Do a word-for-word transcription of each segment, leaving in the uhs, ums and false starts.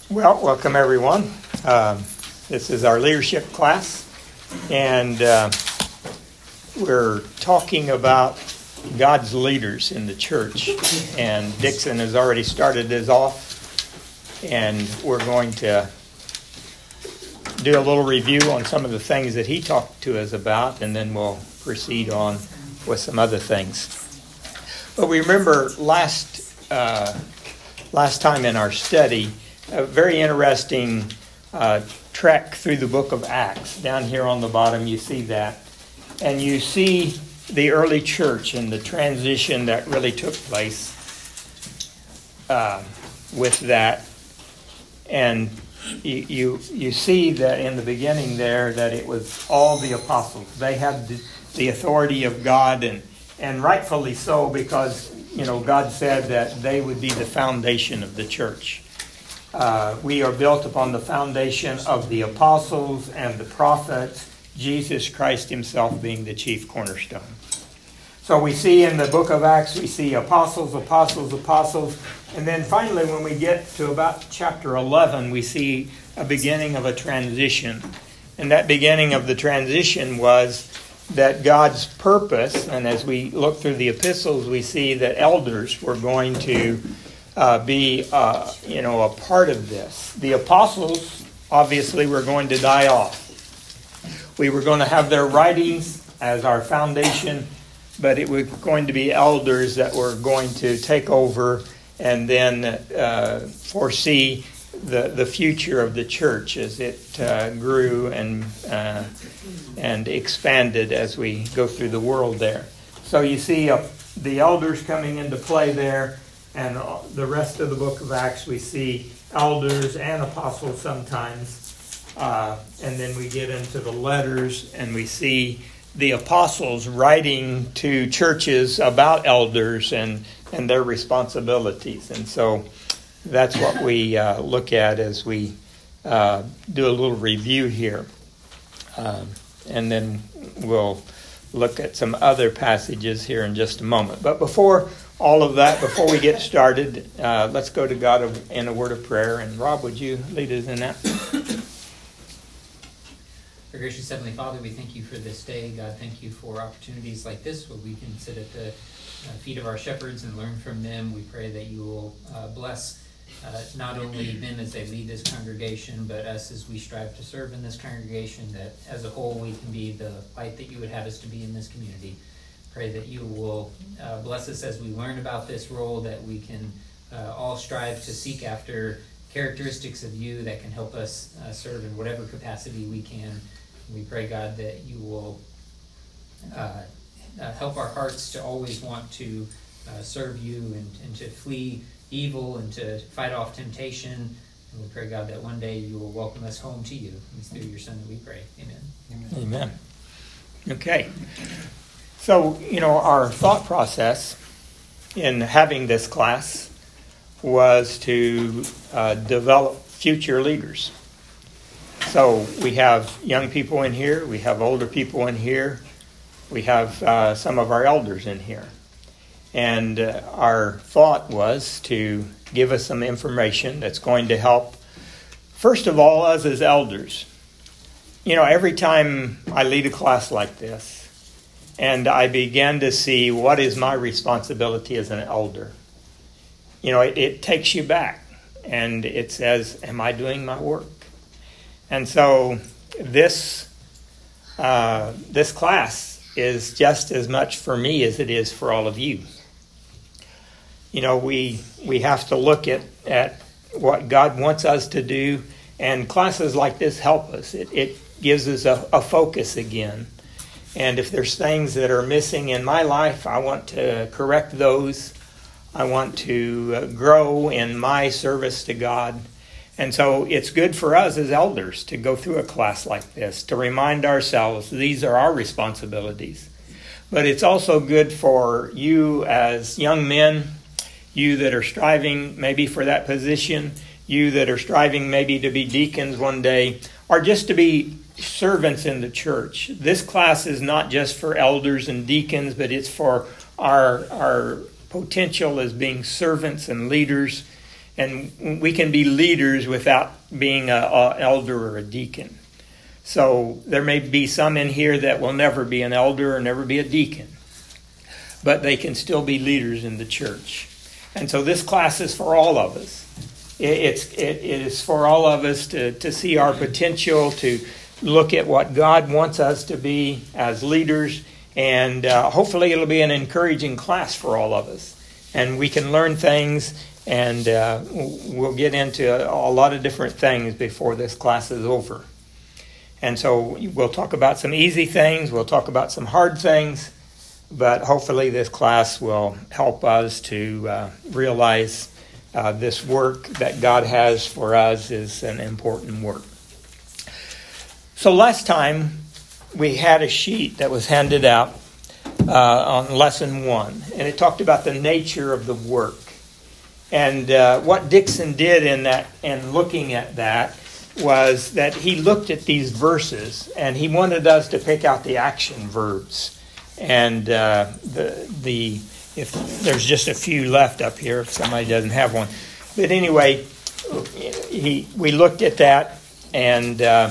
Well, welcome everyone. Um, this is our leadership class, and uh, we're talking about God's leaders in the church. And Dixon has already started this off, and we're going to do a little review on some of the things that he talked to us about, and then we'll proceed on with some other things. But we remember last uh, last time in our study, a very interesting uh, trek through the book of Acts. Down here on the bottom, you see that. And you see the early church and the transition that really took place uh, with that. And you, you you see that in the beginning there that it was all the apostles. They had the, the authority of God, and, and rightfully so, because, you know, God said that they would be the foundation of the church. Uh, we are built upon the foundation of the apostles and the prophets, Jesus Christ himself being the chief cornerstone. So we see in the book of Acts, we see apostles, apostles, apostles. And then finally, when we get to about chapter eleven, we see a beginning of a transition. And that beginning of the transition was that God's purpose, and as we look through the epistles, we see that elders were going to Uh, be, uh, you know, a part of this. The apostles, obviously, were going to die off. We were going to have their writings as our foundation, but it was going to be elders that were going to take over and then uh, foresee the, the future of the church as it uh, grew and uh, and expanded as we go through the world there. So you see uh, the elders coming into play there. And the rest of the book of Acts, we see elders and apostles sometimes. Uh, and then we get into the letters, and we see the apostles writing to churches about elders and, and their responsibilities. And so that's what we uh, look at as we uh, do a little review here. Um, and then we'll look at some other passages here in just a moment. But before all of that, before we get started, uh, let's go to God in a word of prayer. And Rob, would you lead us in that? Our gracious Heavenly Father, we thank you for this day. God, thank you for opportunities like this where we can sit at the uh, feet of our shepherds and learn from them. We pray that you will uh, bless uh, not only them as they lead this congregation, but us as we strive to serve in this congregation, that as a whole we can be the light that you would have us to be in this community. Pray that you will uh, bless us as we learn about this role, that we can uh, all strive to seek after characteristics of you that can help us uh, serve in whatever capacity we can. We pray, God, that you will uh, uh, help our hearts to always want to uh, serve you and, and to flee evil and to fight off temptation. And we pray, God, that one day you will welcome us home to you. It's through your Son that we pray. Amen. Amen. Amen. Okay. So, you know, our thought process in having this class was to uh, develop future leaders. So we have young people in here, we have older people in here, we have uh, some of our elders in here. And uh, our thought was to give us some information that's going to help, first of all, us as elders. You know, every time I lead a class like this, and I began to see what is my responsibility as an elder. You know, it, it takes you back. And it says, am I doing my work? And so this uh, this class is just as much for me as it is for all of you. You know, we we have to look at, at what God wants us to do. And classes like this help us. It, it gives us a, a focus again. And if there's things that are missing in my life, I want to correct those. I want to grow in my service to God. And so it's good for us as elders to go through a class like this, to remind ourselves these are our responsibilities. But it's also good for you as young men, you that are striving maybe for that position, you that are striving maybe to be deacons one day, or just to be servants in the church. This class is not just for elders and deacons, but it's for our our potential as being servants and leaders And we can be leaders without being an elder or a deacon. So there may be some in here that will never be an elder or never be a deacon. But they can still be leaders in the church. And so this class is for all of us. It's, it, it is for all of us to, to see our potential, to look at what God wants us to be as leaders. And uh, hopefully it'll be an encouraging class for all of us. And we can learn things, and uh, we'll get into a, a lot of different things before this class is over. And so we'll talk about some easy things, we'll talk about some hard things, but hopefully this class will help us to uh, realize uh, this work that God has for us is an important work. So last time we had a sheet that was handed out uh, on lesson one, and it talked about the nature of the work. And uh, what Dixon did in that, and looking at that, was that he looked at these verses and he wanted us to pick out the action verbs. And uh, the the if there's just a few left up here, if somebody doesn't have one. But anyway, he we looked at that, and uh,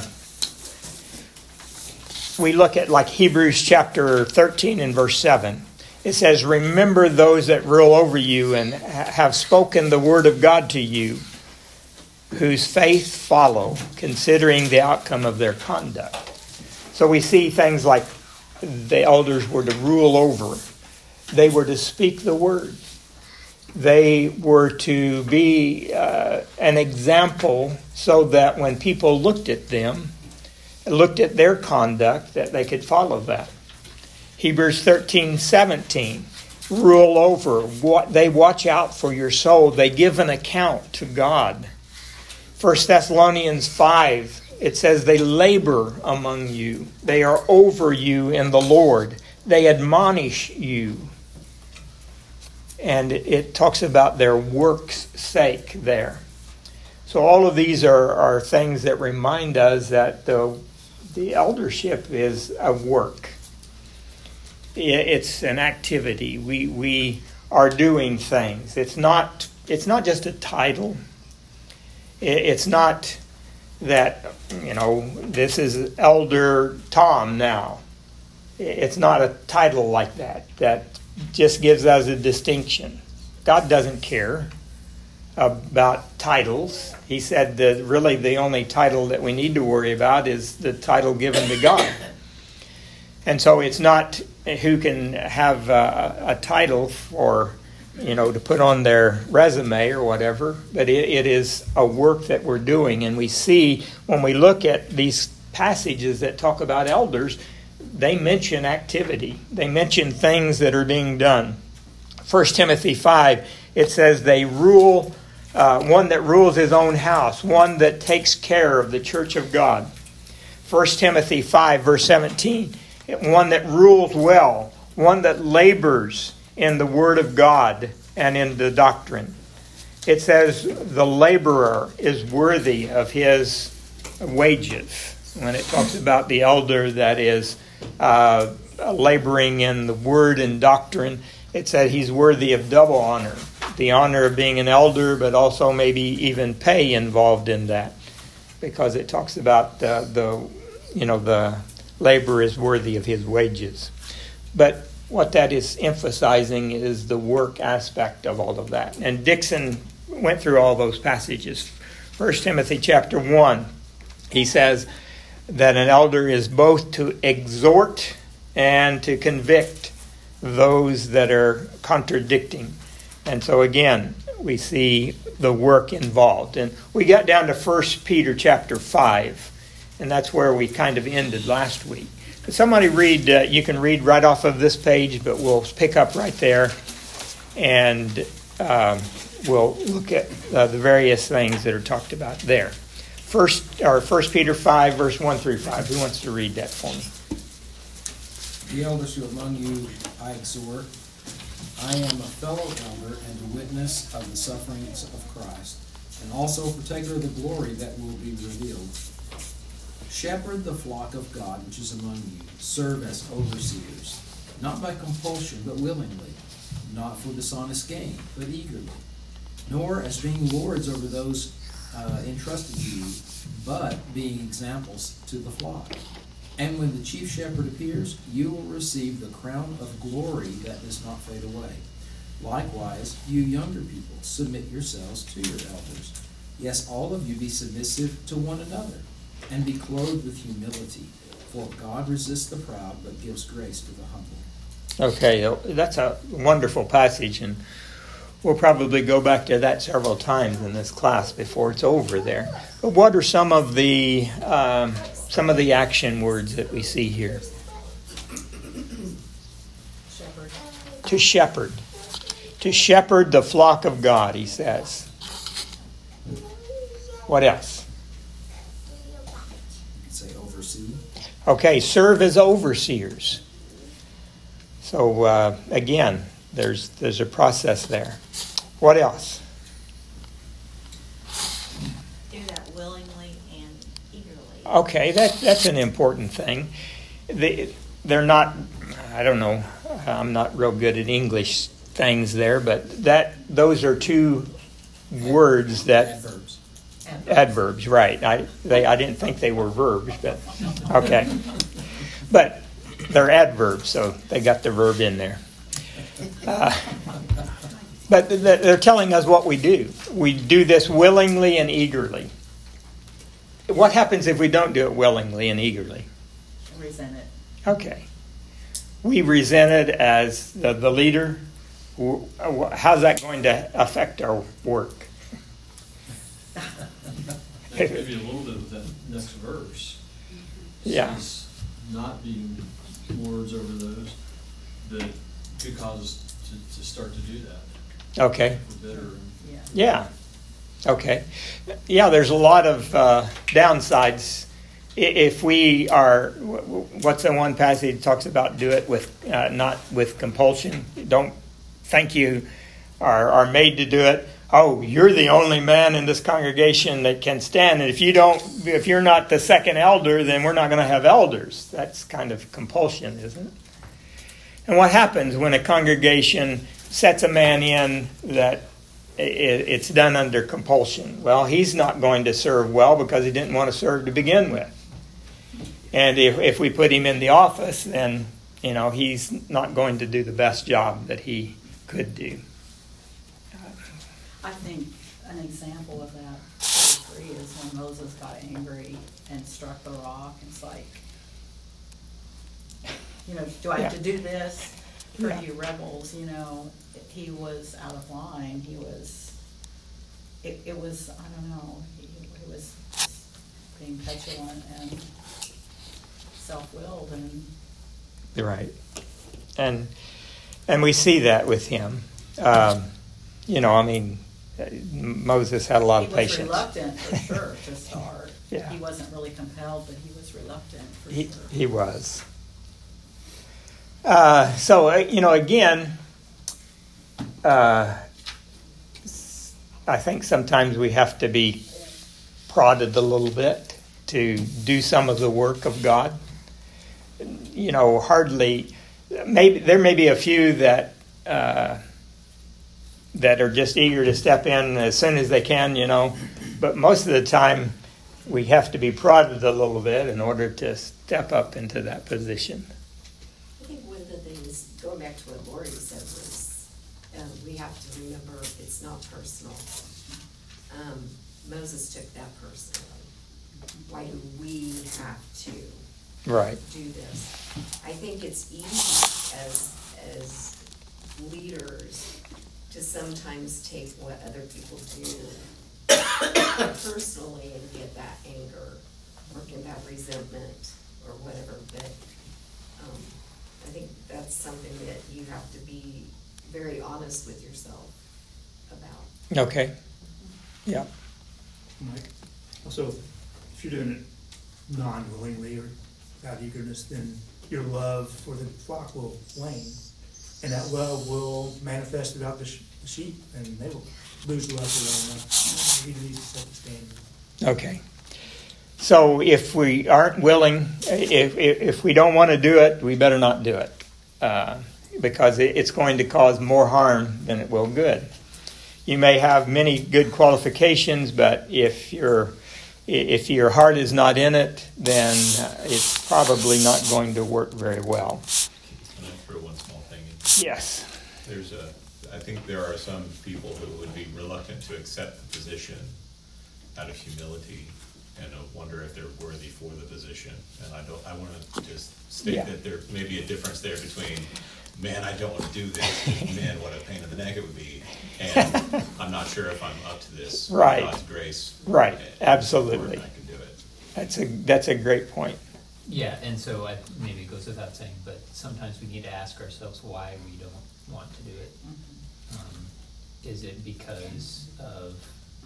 we look at like Hebrews chapter thirteen and verse seven. It says, "Remember those that rule over you and have spoken the word of God to you, whose faith follow, considering the outcome of their conduct." So we see things like the elders were to rule over. They were to speak the word. They were to be uh, an example so that when people looked at them, looked at their conduct, that they could follow that. Hebrews thirteen seventeen, rule over. What they watch out for your soul. They give an account to God. First Thessalonians five, it says they labor among you. They are over you in the Lord. They admonish you. And it talks about their work's sake there. So all of these are, are things that remind us that the, the eldership is a work. It's an activity. We we are doing things. It's not it's not just a title. It's not that, you know, this is Elder Tom now. It's not a title like that that just gives us a distinction. God doesn't care about titles. He said that really the only title that we need to worry about is the title given to God. And so it's not who can have a, a title for, you know, to put on their resume or whatever, but it, it is a work that we're doing. And we see when we look at these passages that talk about elders, they mention activity. They mention things that are being done. First Timothy five, it says they rule, uh, one that rules his own house, one that takes care of the church of God. First Timothy five, verse seventeen, one that rules well, one that labors in the word of God and in the doctrine. It says the laborer is worthy of his wages. When it talks about the elder that is uh, laboring in the word and doctrine, it said he's worthy of double honor. The honor of being an elder, but also maybe even pay involved in that, because it talks about the, the you know, the labor is worthy of his wages. But what that is emphasizing is the work aspect of all of that. And Dixon went through all those passages. First Timothy chapter one, he says that an elder is both to exhort and to convict those that are contradicting. And so again, we see the work involved. And we got down to First Peter chapter five, and that's where we kind of ended last week. Somebody read, uh, you can read right off of this page, but we'll pick up right there, and um, we'll look at uh, the various things that are talked about there. First, or First Peter five, verse one through five. Who wants to read that for me? The elders who among you I exhort, I am a fellow elder and a witness of the sufferings of Christ, and also partaker of the glory that will be revealed. Shepherd the flock of God which is among you. Serve as overseers, not by compulsion, but willingly, not for dishonest gain, but eagerly, nor as being lords over those uh, entrusted to you, but being examples to the flock. And when the chief shepherd appears, you will receive the crown of glory that does not fade away. Likewise, you younger people, submit yourselves to your elders. Yes, all of you be submissive to one another, and be clothed with humility. For God resists the proud, but gives grace to the humble. Okay, that's a wonderful passage, and we'll probably go back to that several times in this class before it's over there. But what are some of the um, some of the action words that we see here? Shepherd. To shepherd. To shepherd the flock of God, he says. What else? You could say oversee. Okay, serve as overseers. So uh, again, there's there's a process there. What else? Do that willingly and eagerly. Okay, that that's an important thing. They, they're not, I don't know, I'm not real good at English things there, but that those are two words that Adverbs. adverbs, right? I they I didn't think they were verbs, but okay. But they're adverbs, so they got the verb in there. Uh, but they're telling us what we do. We do this willingly and eagerly. What happens if we don't do it willingly and eagerly? Resent it. Okay. We resent it as the, the leader. How's that going to affect our work? Maybe a little bit of that next verse. Yeah. Says not being lords over those that could cause us to, to start to do that. Okay. We're bitter. Yeah. Yeah. Okay. Yeah, there's a lot of uh, downsides. I- If we are, what's the one passage that talks about do it with, uh, not with compulsion? Don't think you are, are made to do it. Oh, you're the only man in this congregation that can stand. And if you don't, if you're not the second elder, then we're not going to have elders. That's kind of compulsion, isn't it? And what happens when a congregation sets a man in that it's done under compulsion? Well, he's not going to serve well because he didn't want to serve to begin with. And if, if we put him in the office, then, you know, he's not going to do the best job that he could do. I think an example of that thirty-three is when Moses got angry and struck the rock. It's like, you know, do I have to do this for Yeah. you rebels? You know, he was out of line. He was, it, it was, I don't know, he, he was being petulant and self-willed and. Right. And and we see that with him. Um, you know, I mean, Moses had a lot of patience. He was reluctant for sure to start. Yeah. He wasn't really compelled, but he was reluctant for He, sure. he was. Uh, so, uh, you know, again, uh, I think sometimes we have to be prodded a little bit to do some of the work of God. You know, hardly, maybe there may be a few that uh, that are just eager to step in as soon as they can, you know, but most of the time we have to be prodded a little bit in order to step up into that position. I think one of the things, going back to what Lori said, was um, we have to remember it's not personal. Um, Moses took that personally. Why do we have to Right. do this? I think it's easy as as leaders to sometimes take what other people do personally and get that anger or get that resentment or whatever. But um, I think that's something that you have to be very honest with yourself about. Okay. Yeah. Mike, also, if you're doing it non-willingly or without eagerness, then your love for the flock will wane, and that love will manifest throughout the, sh- the sheep, and they will lose love for one another. You need to set the standard. Okay. So if we aren't willing, if if, if we don't want to do it, we better not do it, uh, because it, it's going to cause more harm than it will good. you may have many good qualifications, but if your if your heart is not in it, then it's probably not going to work very well. Can I throw one small thing in? Yes. There's a, I think there are some people who would be reluctant to accept the position out of humility and wonder if they're worthy for the position. And I don't, I want to just state Yeah. that there may be a difference there between, man, I don't want to do this, man, what a pain in the neck it would be, and I'm not sure if I'm up to this. Right. God's grace. Right. and- Absolutely. or I can do it. That's a that's a great point. Yeah, and so I, maybe it goes without saying, but sometimes we need to ask ourselves why we don't want to do it. Um, Is it because of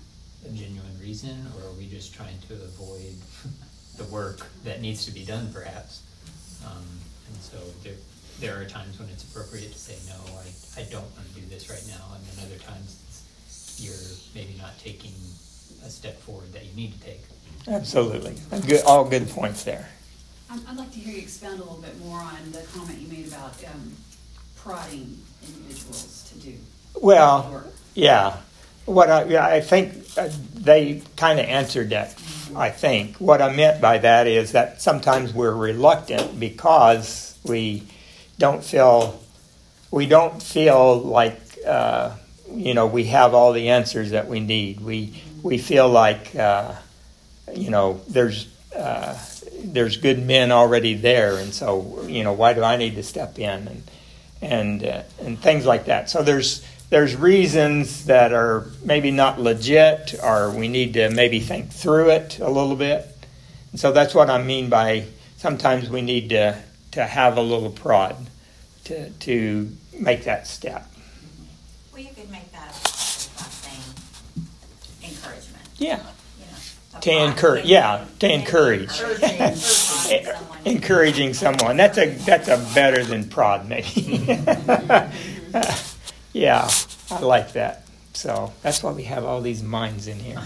a genuine reason, or are we just trying to avoid the work that needs to be done, perhaps? Um, and so there, there are times when it's appropriate to say, no, I, I don't want to do this right now, and then other times it's, you're maybe not taking a step forward that you need to take. Absolutely. A good, all good points there. Um, I'd like to hear you expound a little bit more on the comment you made about um, prodding individuals to do Well, work. yeah. What I, yeah, I think uh, they kind of answered that, I think. What I meant by that is that sometimes we're reluctant because we don't feel, we don't feel like, uh, you know, we have all the answers that we need. We, we feel like, uh, you know, there's, uh, there's good men already there. And so, you know, why do I need to step in and, and, uh, and things like that. So there's, There's reasons that are maybe not legit, or we need to maybe think through it a little bit. And so that's what I mean by sometimes we need to, to have a little prod to to make that step. Well, you could make that a positive thing, encouragement, Yeah. you know. a To prod, encourage, maybe- yeah, to maybe encourage. Encouraging, encouraging someone. Encouraging someone. That's a that's a better than prod, maybe. Yeah, I like that. So that's why we have all these minds in here.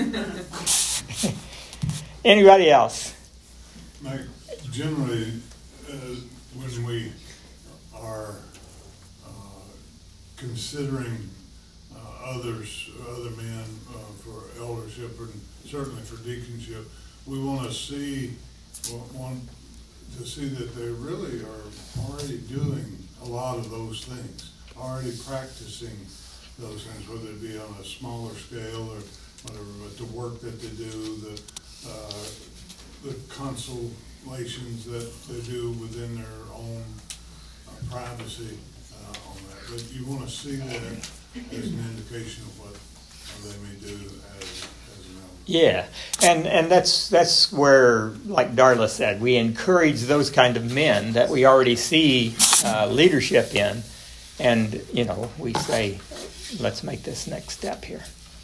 Anybody else? Mike, generally, uh, when we are uh, considering uh, others, other men uh, for eldership and certainly for deaconship, we want to see, want to see that they really are already doing a lot of those things, already practicing those things, whether it be on a smaller scale or whatever, but the work that they do, the uh, the consolations that they do within their own uh, privacy uh, on that. But you want to see that as an indication of what they may do as, as an elder. Yeah, and and that's that's where, like Darla said, we encourage those kind of men that we already see uh, leadership in, and you know we say, let's make this next step here.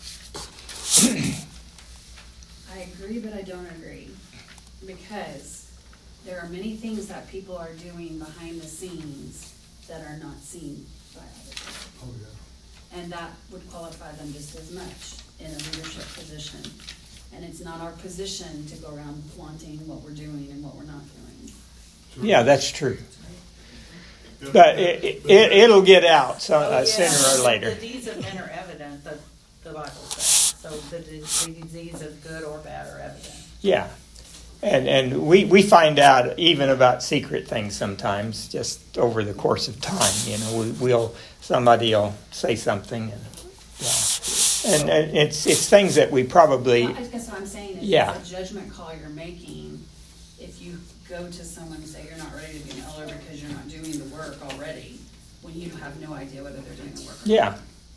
I agree, but I don't agree, because there are many things that people are doing behind the scenes that are not seen by other people. Oh, yeah. And that would qualify them just as much in a leadership position. And it's not our position to go around flaunting what we're doing and what we're not doing. Sure. Yeah, that's true. Yeah, But it, it, it'll get out so, Oh, uh, yeah. sooner or later. The deeds of men are evident, the, the Bible says. So the, the deeds of good or bad are evident. Yeah. And and we, we find out even about secret things sometimes just over the course of time. You know, we, we'll somebody will say something, and yeah, and, and it's it's things that we probably Well, I guess what I'm saying is Yeah. it's a judgment call you're making if you go to someone and say you're not ready to be an elder because you're not doing the work already, when you have no idea whether they're doing the work or yeah, not.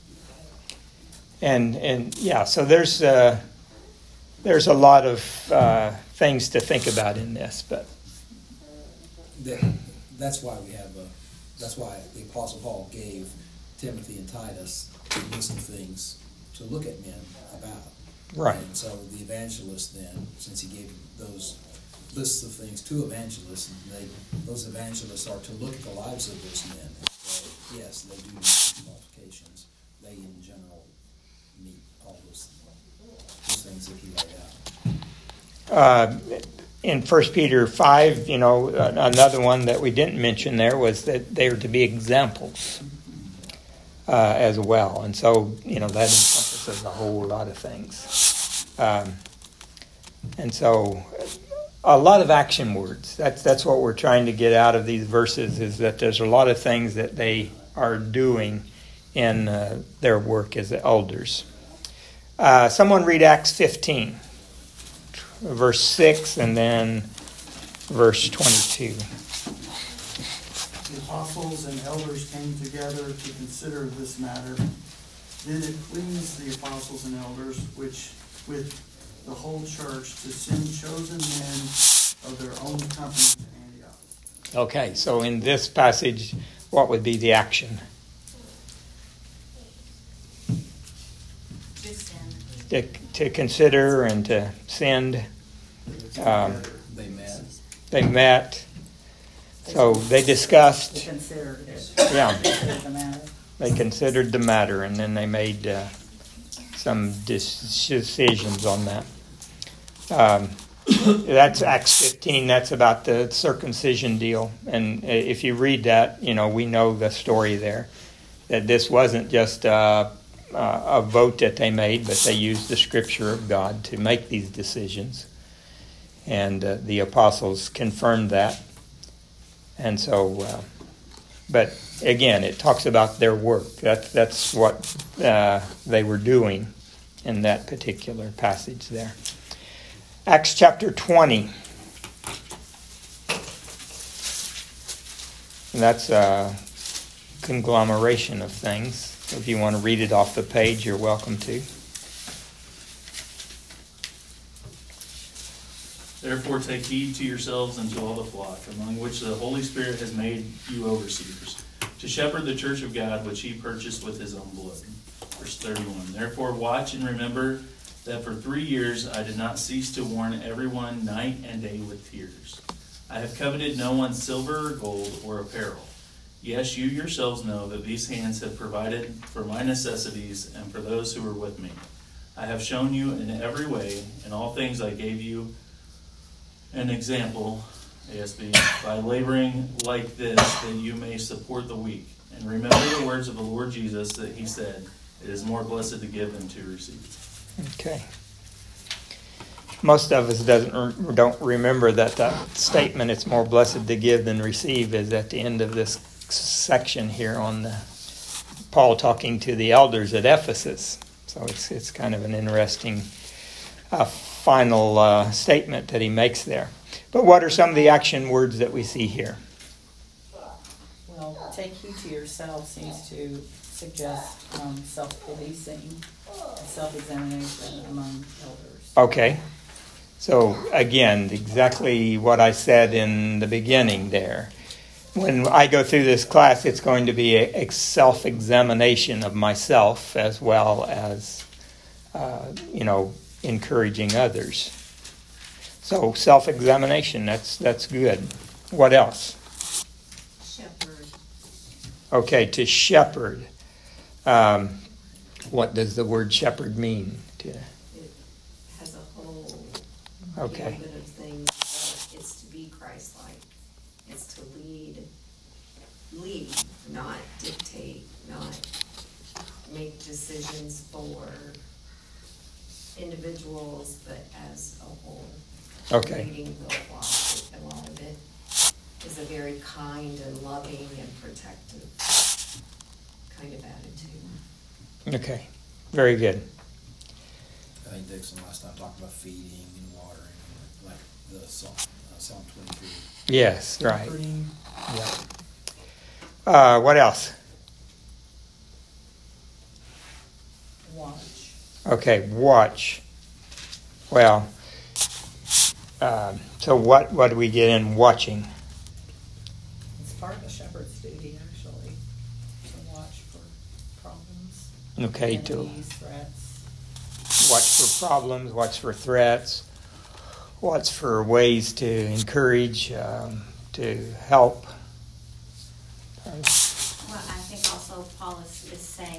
and and yeah. So there's uh, there's a lot of uh, things to think about in this, but That, that's why we have a, that's why the Apostle Paul gave Timothy and Titus a list of things to look at men about. right, And so the evangelist then, since he gave those lists of things to evangelists, and they, those evangelists are to look at the lives of those men and say, yes, they do meet qualifications. They in general meet all those, those things that he laid out. uh, in First Peter five, you know, another one that we didn't mention there was that they are to be examples uh, as well. And so, you know, that encompasses a whole lot of things. Um, and so a lot of action words. That's, that's what we're trying to get out of these verses, is that there's a lot of things that they are doing in uh, their work as elders. Uh, someone read Acts fifteen, verse six, and then verse twenty-two. The apostles and elders came together to consider this matter. Did it please the apostles and elders, which with the whole church, to send chosen men of their own company to Antioch? Okay, so in this passage, what would be the action? To, to consider and to send. Um, They met. they met. So they They discussed. considered it. Yeah. Considered the matter. They considered the matter, and then they made uh, some dis- decisions on that. Um, that's Acts fifteen. That's about the circumcision deal. And if you read that, you know, we know the story there. That this wasn't just uh, uh, a vote that they made, but they used the Scripture of God to make these decisions. And uh, the apostles confirmed that. And so, uh, but again, it talks about their work. That, that's what uh, they were doing in that particular passage there. Acts chapter twenty. And that's a conglomeration of things. If you want to read it off the page, you're welcome to. Therefore take heed to yourselves and to all the flock, among which the Holy Spirit has made you overseers, to shepherd the church of God, which he purchased with his own blood. Verse thirty-one, therefore watch and remember that for three years I did not cease to warn everyone night and day with tears. I have coveted no one's silver or gold or apparel. Yes, you yourselves know that these hands have provided for my necessities and for those who were with me. I have shown you in every way, in all things I gave you an example, A S B, by laboring like this, that you may support the weak. And remember the words of the Lord Jesus, that he said, it is more blessed to give than to receive. Okay. Most of us doesn't don't remember that that statement, it's more blessed to give than receive, is at the end of this section here on the, Paul talking to the elders at Ephesus. So it's it's kind of an interesting uh, final uh, statement that he makes there. But what are some of the action words that we see here? Well, take heed to yourself seems to suggest um, self-policing, self-examination among elders. Okay. So again, exactly what I said in the beginning there. When I go through this class, it's going to be a self-examination of myself as well as, uh, you know, encouraging others. So self-examination, that's that's good. What else? Shepherd. Okay, to shepherd. Um, what does the word shepherd mean? To, It has a whole okay. gambit of things. Uh, It's to be Christ-like. It's to lead, lead, not dictate, not make decisions for individuals, but as a whole. Okay. Leading the flock. A lot of it is a very kind and loving and protective kind of attitude. Okay. Very good. I think Dixon last time talked about feeding and watering, like the Psalm, uh, Psalm twenty-three. Yes, right. Yeah. Uh, what else? Watch. Okay, watch. Well, um, so what, what do we get in watching? It's part of the shepherd's duty, actually, to watch for problems. Okay, to enemies, threats. watch for problems, watch for threats, watch for ways to encourage, um, to help. Well, I think also Paul is, is saying,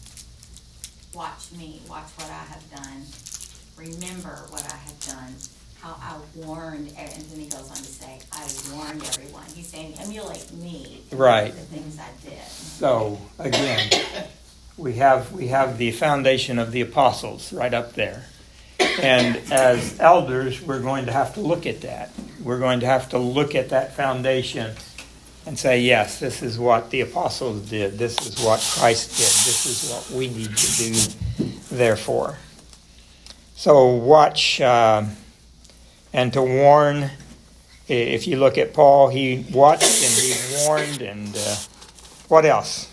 watch me, watch what I have done, remember what I have done, how I warned, and then he goes on to say, I warned everyone. He's saying, emulate me. Right. The things I did. So, again, we have we have the foundation of the apostles right up there. And as elders, we're going to have to look at that. We're going to have to look at that foundation and say, yes, this is what the apostles did. This is what Christ did. This is what we need to do, therefore. So watch uh, and to warn. If you look at Paul, he watched and he warned. And uh, what else?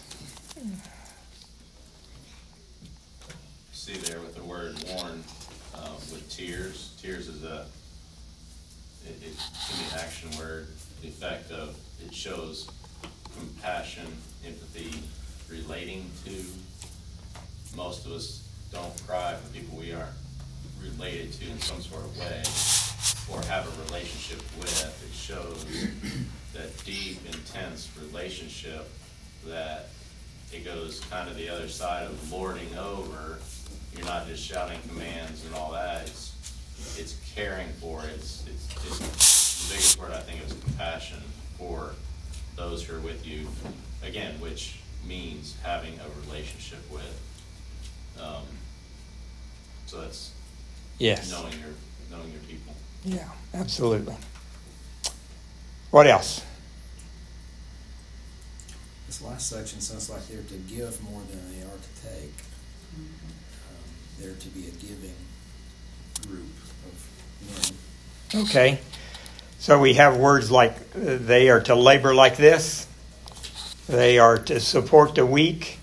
See there with the word warn, uh, with tears. Tears is a, it, it can be an action word. The effect of it shows compassion, empathy, relating to. Most of us don't cry for people we aren't related to in some sort of way or have a relationship with. It shows that deep, intense relationship that it goes kind of the other side of lording over. You're not just shouting commands and all that. It's it's caring for. It's it's just the biggest word I think is compassion for those who are with you. Again, which means having a relationship with. Um, so that's yes. knowing your knowing your people. Yeah, absolutely. What else? This last section sounds like they're to give more than they are to take. Um, they're to be a giving group of men. Okay. So we have words like uh, they are to labor like this. They are to support the weak.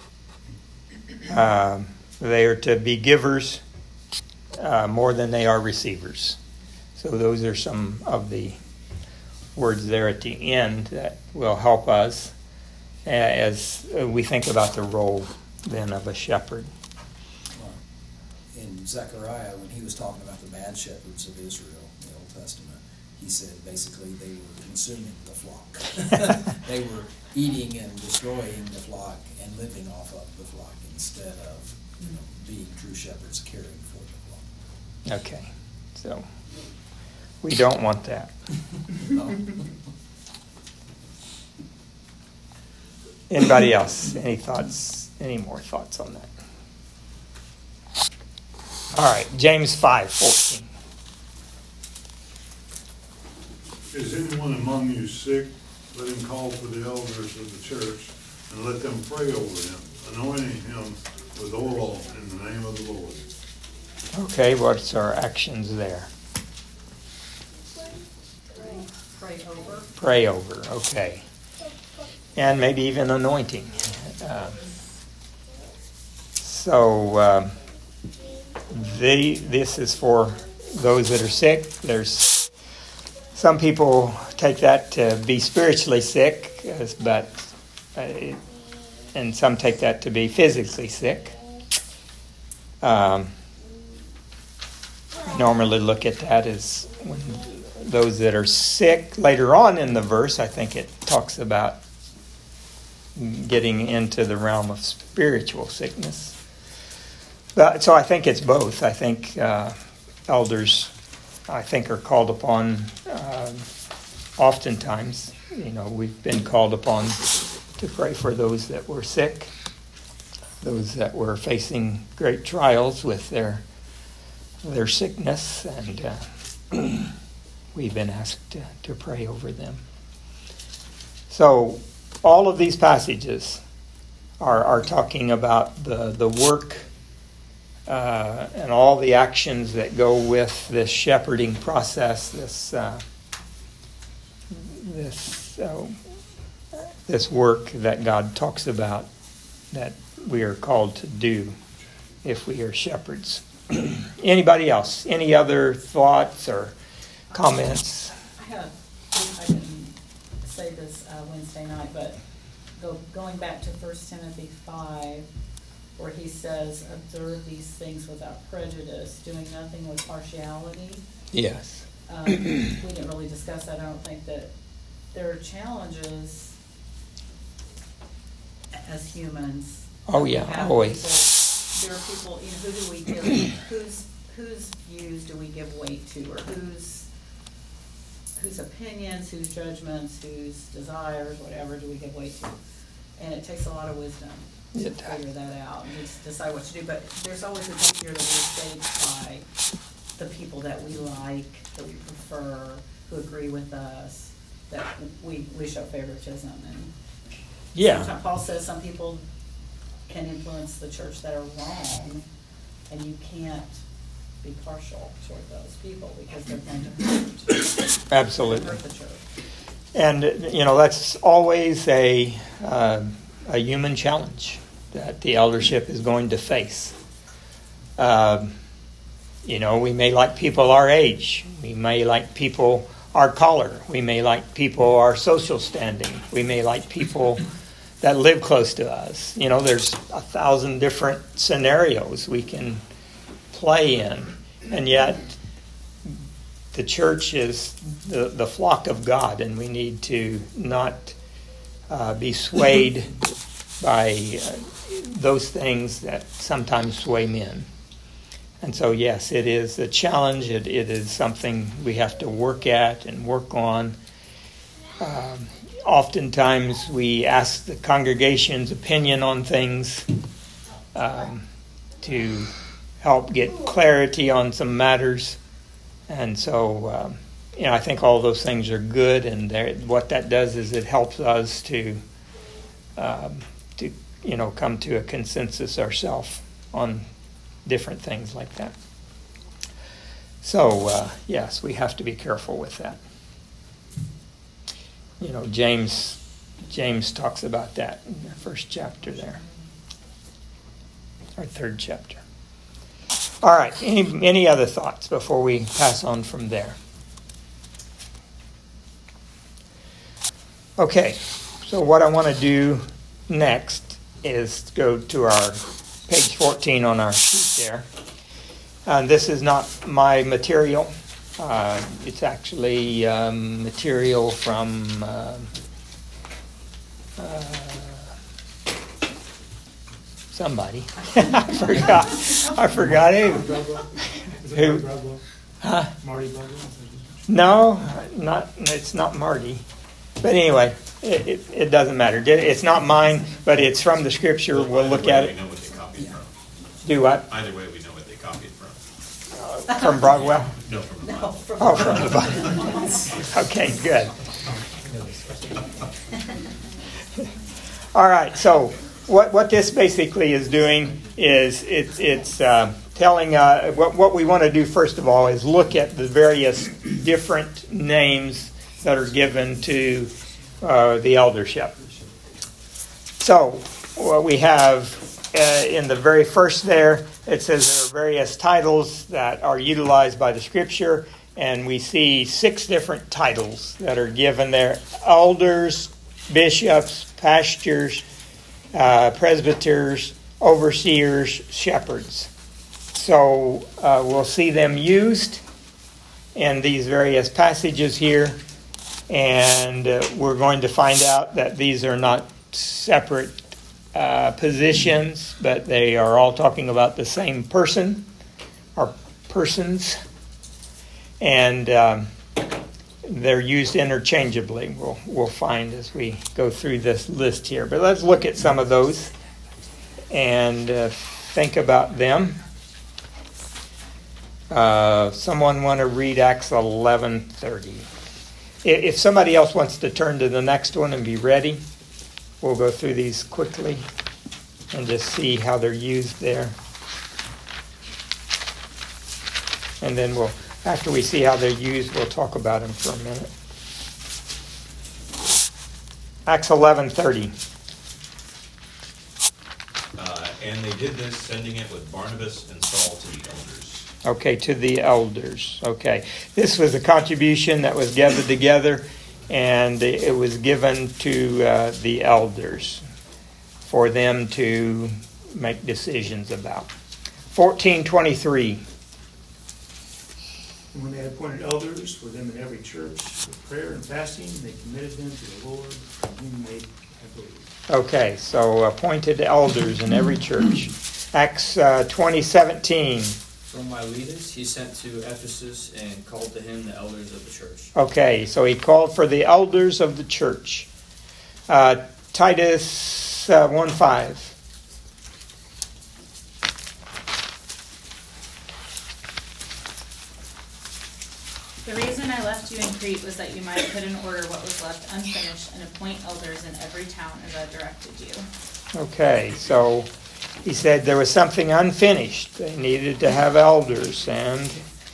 Uh, they are to be givers uh, more than they are receivers. So those are some of the words there at the end that will help us as we think about the role then of a shepherd. In Zechariah, when he was talking about the bad shepherds of Israel in the Old Testament, he said basically they were consuming the flock. They were eating and destroying the flock and living off of the flock instead of, you know, being true shepherds caring for the flock. Okay, so we don't want that. No. Anybody else? Any thoughts? Any more thoughts on that? All right, James five fourteen. Is anyone among you sick? Let him call for the elders of the church and let them pray over him, anointing him with oil in the name of the Lord. Okay, what's our actions there? Pray, pray over. Pray over, okay. And maybe even anointing. Uh, so uh, they, this is for those that are sick. There's some people take that to be spiritually sick, but uh, and some take that to be physically sick. Um, I normally look at that as when those that are sick. Later on in the verse, I think it talks about getting into the realm of spiritual sickness. But, so I think it's both. I think uh, elders, I think, are called upon uh, oftentimes. You know, we've been called upon to pray for those that were sick, those that were facing great trials with their their sickness, and uh, we've been asked to, to pray over them. So all of these passages are, are talking about the, the work uh, and all the actions that go with this shepherding process, this uh, this uh, this work that God talks about that we are called to do if we are shepherds. Anybody else? Any other thoughts or comments? I had, I didn't say this uh, Wednesday night, but go, going back to First Timothy five, where he says, observe these things without prejudice, doing nothing with partiality. Yes. Um, we didn't really discuss that. I don't think that there are challenges as humans. Oh yeah, We have always. people- There are people, you know, who do we hear, who's, whose views do we give weight to, or whose, whose opinions, whose judgments, whose desires, whatever, do we give weight to? And it takes a lot of wisdom to It does. figure that out and just decide what to do. But there's always a danger that we're staged by the people that we like, that we prefer, who agree with us, that we, we show favoritism. And Yeah. sometimes Paul says some people can influence the church that are wrong, and you can't be partial toward those people because they're going to hurt, Absolutely. hurt the church. And, you know, that's always a, uh, a human challenge that the eldership is going to face. Um, you know, we may like people our age. We may like people our color. We may like people our social standing. We may like people that live close to us. You know, there's a thousand different scenarios we can play in. And yet, the church is the, the flock of God, and we need to not uh, be swayed by uh, those things that sometimes sway men. And so, yes, it is a challenge. It, it is something we have to work at and work on. Um, oftentimes, we ask the congregation's opinion on things um, to help get clarity on some matters. And so, um, you know, I think all those things are good, and what that does is it helps us to, um, to you know, come to a consensus ourselves on different things like that. So, uh, yes, we have to be careful with that. You know, James James talks about that in the first chapter there, or third chapter. All right, any, any other thoughts before we pass on from there? Okay, so what I want to do next is go to our page fourteen on our sheet there. Uh, this is not my material. Uh, it's actually um, material from uh, uh, somebody. I forgot. I forgot who. Who? Huh? Marty Bugwell? No, not. It's not Marty. But anyway, it, it, it doesn't matter. It's not mine, but it's from the scripture. Well, we'll look way, at we it. know what they copied from. Do what? Either way, we know what they copied from. From Broadwell? No, from the No, Bible. from Oh, from the Bible. Okay, good. All right, so what what this basically is doing is it's it's uh, telling uh, what what we want to do first of all is look at the various different names that are given to uh, the eldership. So what we have uh, in the very first there, it says there are various titles that are utilized by the Scripture, and we see six different titles that are given there: elders, bishops, pastors, uh, presbyters, overseers, shepherds. So uh, we'll see them used in these various passages here, and uh, we're going to find out that these are not separate uh, positions, but they are all talking about the same person or persons, and um, they're used interchangeably. We'll we'll find as we go through this list here. But let's look at some of those and uh, think about them. Uh, someone want to read Acts eleven thirty? If somebody else wants to turn to the next one and be ready, we'll go through these quickly and just see how they're used there. And then we'll, after we see how they're used, we'll talk about them for a minute. Acts eleven thirty. Uh, and they did this, sending it with Barnabas and Saul to the elders. Okay, to the elders. Okay. This was a contribution that was gathered together, and it was given to uh, the elders for them to make decisions about. fourteen twenty-three. And when they had appointed elders for them in every church, with prayer and fasting, they committed them to the Lord, in whom they had believed. Okay, so appointed elders in every church. Acts uh, twenty seventeen. From Miletus, he sent to Ephesus and called to him the elders of the church. Okay, so he called for the elders of the church. Uh, Titus uh, one five. The reason I left you in Crete was that you might put in order what was left unfinished and appoint elders in every town as I directed you. Okay, so he said there was something unfinished. They needed to have elders, and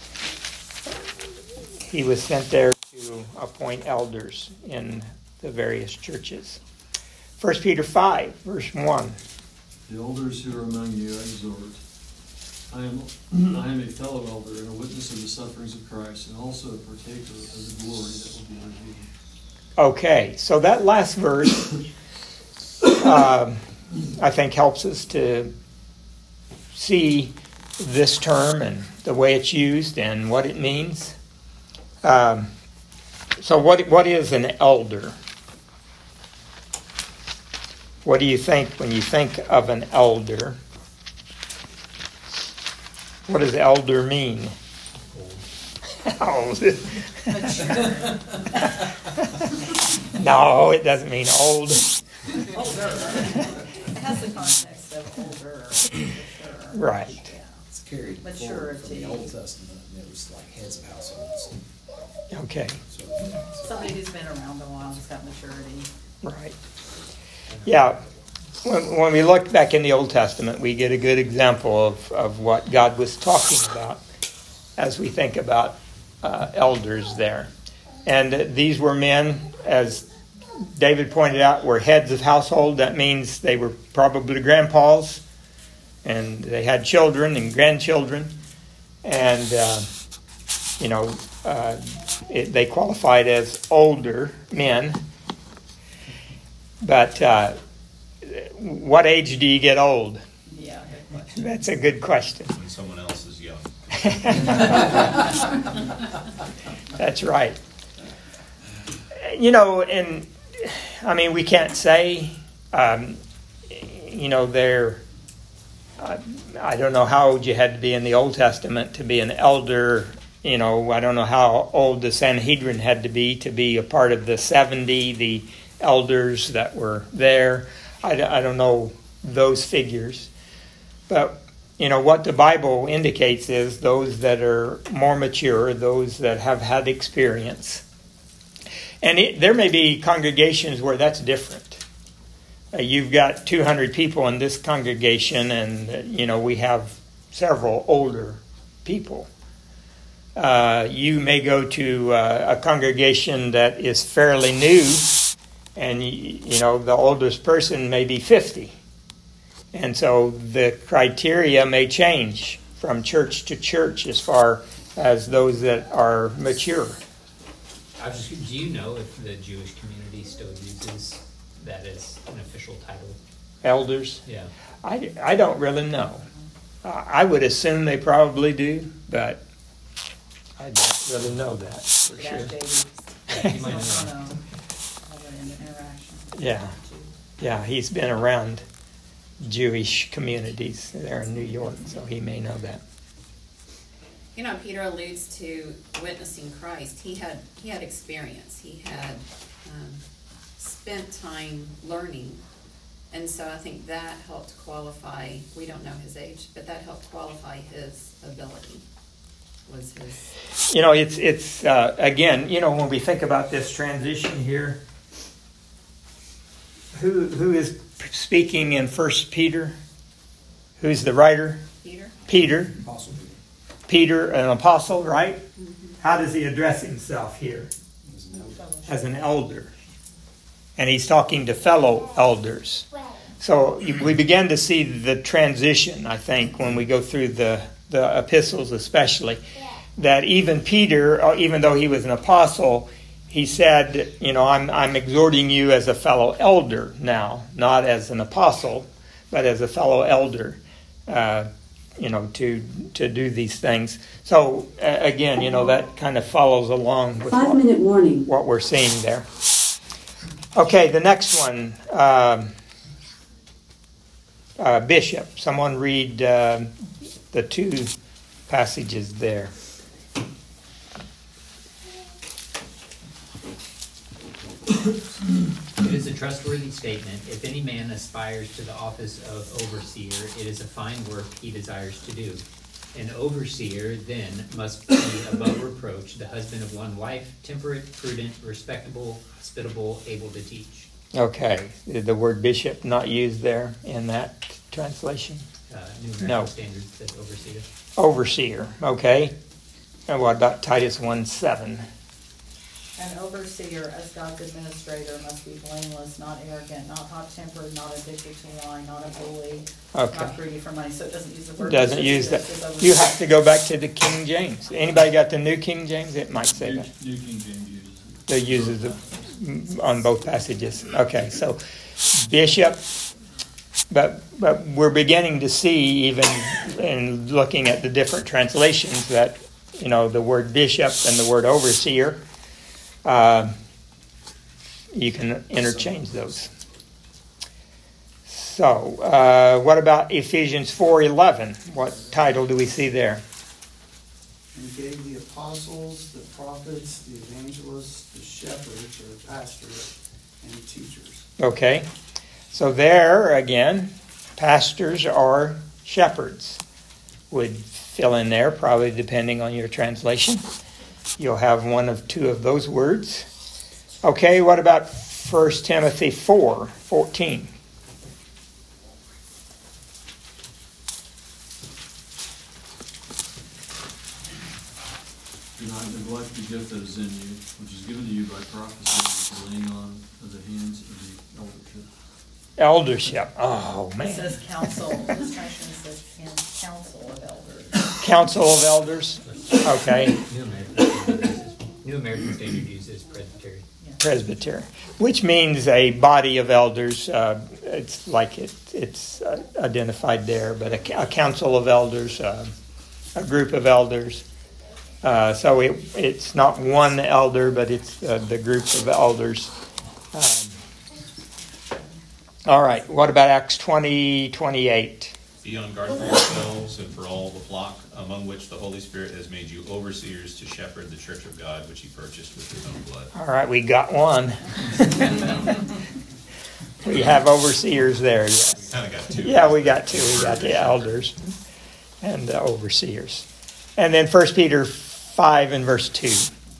he was sent there to appoint elders in the various churches. First Peter five, verse one. The elders who are among you I exhort. I am, I am a fellow elder and a witness of the sufferings of Christ, and also a partaker of the glory that will be revealed. Okay, so that last verse, uh, I think, helps us to see this term and the way it's used and what it means. Um, so what what is an elder? What do you think when you think of an elder? What does elder mean? Old. No, it doesn't mean old. Older. It has the context of older. Sure. Right. Yeah, it's carried forward from Maturity. the Old Testament, and it was like heads of households. Okay. So, so Somebody who's been around a while, has got maturity. Right. Yeah. When, when we look back in the Old Testament, we get a good example of, of what God was talking about as we think about uh, elders there. And uh, these were men, as David pointed out, were heads of household. That means they were probably grandpas, and they had children and grandchildren. And, uh, you know, uh, it, they qualified as older men. But uh, what age do you get old? Yeah, good question. That's a good question. When someone else is young. That's right. You know, and I mean, we can't say, um, you know, they're, uh, I don't know how old you had to be in the Old Testament to be an elder. You know, I don't know how old the Sanhedrin had to be to be a part of the seventy, the elders that were there. I, I don't know those figures. But, you know, what the Bible indicates is those that are more mature, those that have had experience. And it, there may be congregations where that's different. Uh, you've got two hundred people in this congregation, and, uh, you know, we have several older people. Uh, you may go to uh, a congregation that is fairly new, and, you know, the oldest person may be fifty. And so the criteria may change from church to church as far as those that are mature. I was just, do you know if the Jewish community still uses that as an official title? Elders? Yeah. I, I don't really know. Uh, I would assume they probably do, but I don't really know that for Yeah, sure. Yeah, you might know. I don't know. Have an interaction. Yeah. Yeah, he's been around Jewish communities there in New York, so he may know that. You know, Peter alludes to witnessing Christ. He had he had experience. He had um, spent time learning, and so I think that helped qualify. We don't know his age, but that helped qualify his ability. Was his. You know, it's it's uh, again. You know, when we think about this transition here, who who is speaking in First Peter? Who's the writer? Peter. Peter. Apostle Peter. Peter, an apostle, right? Mm-hmm. How does he address himself here? As an elder. And he's talking to fellow elders. So we begin to see the transition, I think, when we go through the, the epistles especially, that even Peter, even though he was an apostle, he said, you know, I'm, I'm exhorting you as a fellow elder now, not as an apostle, but as a fellow elder. Uh, you know, to to do these things. So, uh, again, you know, that kind of follows along with Five what, minute warning. what we're seeing there. Okay, the next one, um, uh, Bishop. Someone read uh, the two passages there. It is a trustworthy statement. If any man aspires to the office of overseer, it is a fine work he desires to do. An overseer then must be above reproach, the husband of one wife, temperate, prudent, respectable, hospitable, able to teach. Okay, is the word bishop not used there in that translation? Uh, New American No. Standard says overseer. Overseer, okay. And what about Titus one seven? An overseer as God's administrator must be blameless, not arrogant, not hot-tempered, not addicted to wine, not a bully, Okay. not greedy for money. So it doesn't use the word. Doesn't bishop, use it that. says overseer. You have to go back to the King James. Anybody got the New King James? It might say New, that. New King James uses it. They uses it on both passages. Okay, so bishop, but but we're beginning to see, even in looking at the different translations, that you know the word bishop and the word overseer, uh, you can interchange those. So, uh, what about Ephesians four eleven? What title do we see there? And gave the apostles, the prophets, the evangelists, the shepherds, or pastors, and teachers. Okay, so there again, pastors or shepherds would fill in there, probably depending on your translation. You'll have one of two of those words. Okay, what about First Timothy four fourteen? Do not neglect the gift that is in you, which is given to you by prophecy and the laying on of the hands of the eldership. Eldership. Oh, It man. says council, this translation says can- council of elders. Council of Elders. Okay, New American Standard uses, New American Standard uses presbytery. presbytery, which means a body of elders. Uh, it's like it, it's uh, identified there, but a, a council of elders, uh, a group of elders. Uh, so it, it's not one elder, but it's uh, the group of elders. Um, all right, what about Acts twenty twenty-eight? Be on guard for yourselves and for all the flock, among which the Holy Spirit has made you overseers to shepherd the church of God, which he purchased with his own blood. All right, we got one. We have overseers there, yes. Kind of got two. Yeah, we got two. We got the elders and the overseers. And then First Peter five and verse two.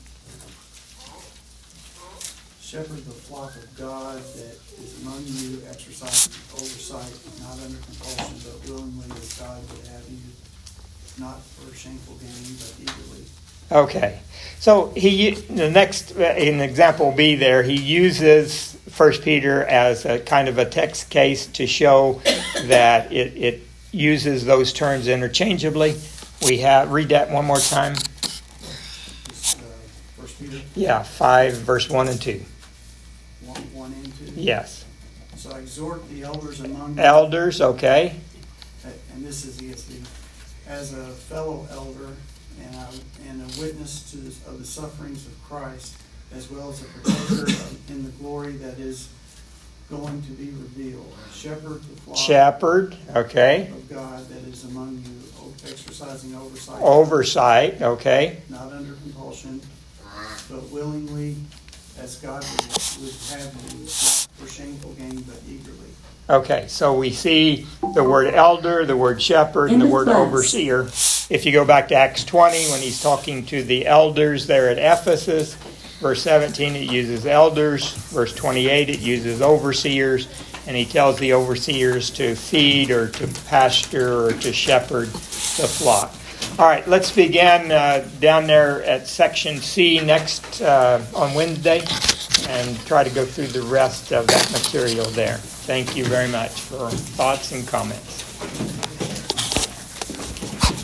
Shepherd the flock of God that is among you, exercise oversight, not under compulsion, but willingly as God would have you, not for shameful gain, but eagerly. Okay, so he the next in example B there, he uses First Peter as a kind of a text case to show that it, it uses those terms interchangeably. We have read that one more time. This, uh, First Peter Yeah, five verse one and two. one, one and two. Yes, So I exhort the elders among you. elders. Okay, And this is E S V, as a fellow elder and a, and a witness to the, of the sufferings of Christ, as well as a partaker of, in the glory that is going to be revealed. Shepherd the flock shepherd. Okay, of God that is among you, o- exercising oversight. oversight. Okay. Not under compulsion, but willingly, as God would, would have you, not for shameful gain, but eagerly. Okay, so we see the word elder, the word shepherd, and the word overseer. If you go back to Acts twenty, when he's talking to the elders there at Ephesus, verse seventeen, it uses elders. Verse twenty-eight, it uses overseers. And he tells the overseers to feed or to pasture or to shepherd the flock. All right, let's begin uh, down there at section C next uh, on Wednesday and try to go through the rest of that material there. Thank you very much for thoughts and comments.